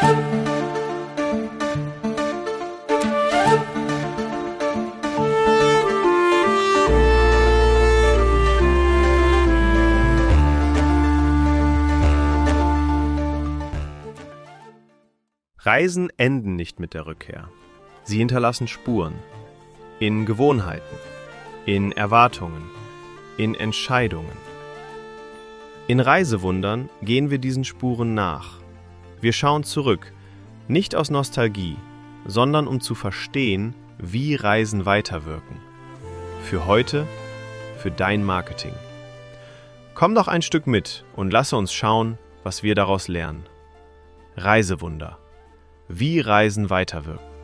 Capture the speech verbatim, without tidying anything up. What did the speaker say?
Reisen enden nicht mit der Rückkehr. Sie hinterlassen Spuren. In Gewohnheiten, in Erwartungen, in Entscheidungen. In Reisewundern gehen wir diesen Spuren nach. Wir schauen zurück, nicht aus Nostalgie, sondern um zu verstehen, wie Reisen weiterwirken. Für heute, für dein Marketing. Komm doch ein Stück mit und lasse uns schauen, was wir daraus lernen. Reisewunder. Wie Reisen weiterwirken.